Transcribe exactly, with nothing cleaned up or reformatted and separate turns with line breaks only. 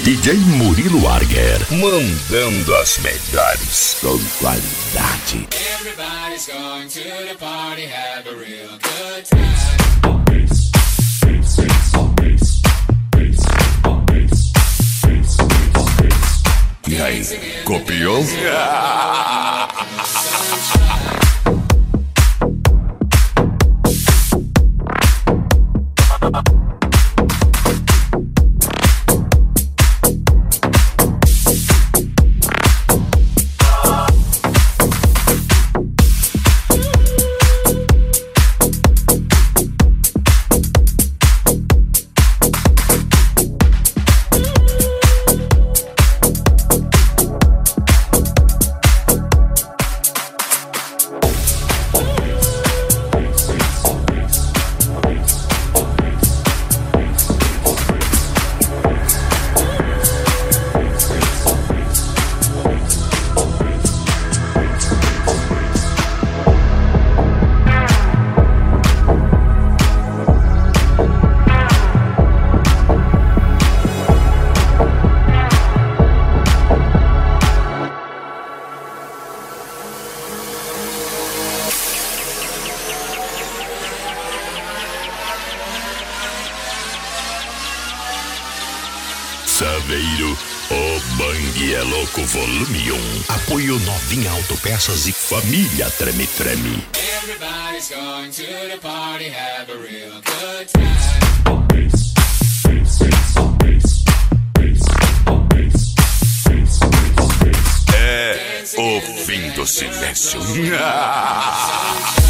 D J Murilo Arger, mandando as melhores com qualidade.
Everybody's going to the party, have a real good time.
E aí, copiou? Saveiro, o Bang é Louco Volume um. Apoio Novinha Autopeças e Família Treme Treme.
Everybody's going to the party, have a real good time.
É o fim do silêncio.